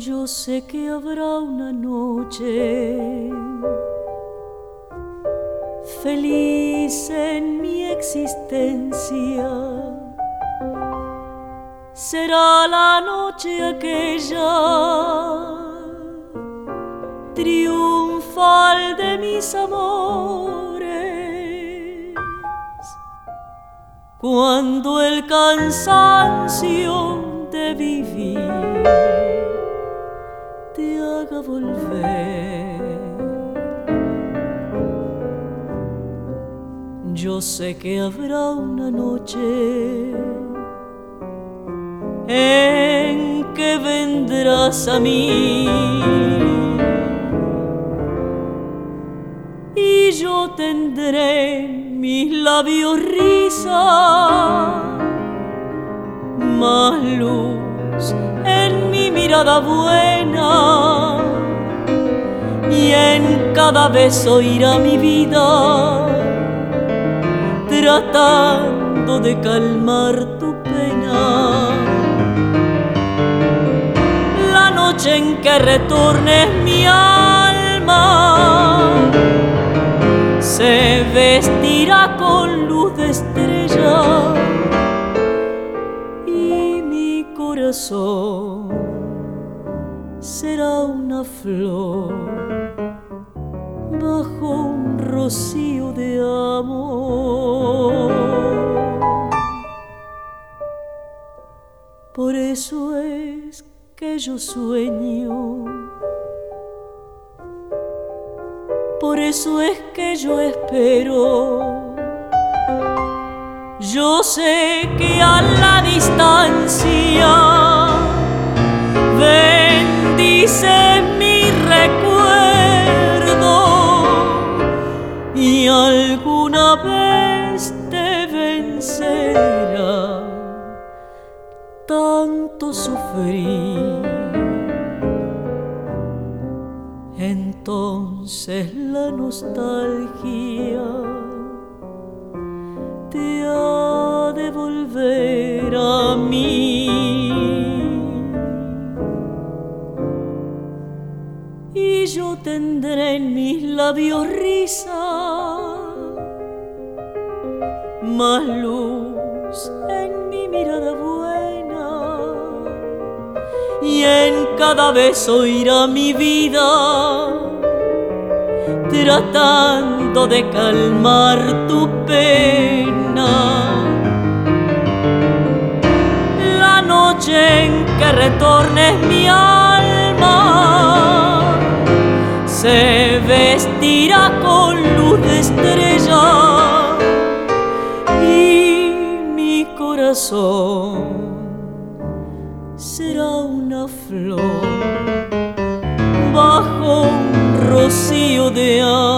Yo sé que habrá una noche feliz en mi existencia. Será la noche aquella triunfal de mis amores, cuando el cansancio de vivir te haga volver. Yo sé que habrá una noche en que vendrás a mí y yo tendré en mis labios risa, más luz en mi mirada buena, y en cada beso irá mi vida tratando de calmar tu pena. La noche en que retornes mi alma se vestirá con luz de estrella y mi corazón será una flor bajo un rocío de amor. Por eso es que yo sueño, por eso es que yo espero. Yo sé que a la distancia bendice mi recuerdo y alguna vez te vencerá tanto sufrir. Entonces la nostalgia te ha de volver a mí y yo tendré en mis labios risa, más luz en mi mirada buena, y en cada beso irá mi vida tratando de calmar tu pena. La noche en que retornes mi alma se vestirá con luz de estrella y mi corazón será una flor bajo un rocío de amor.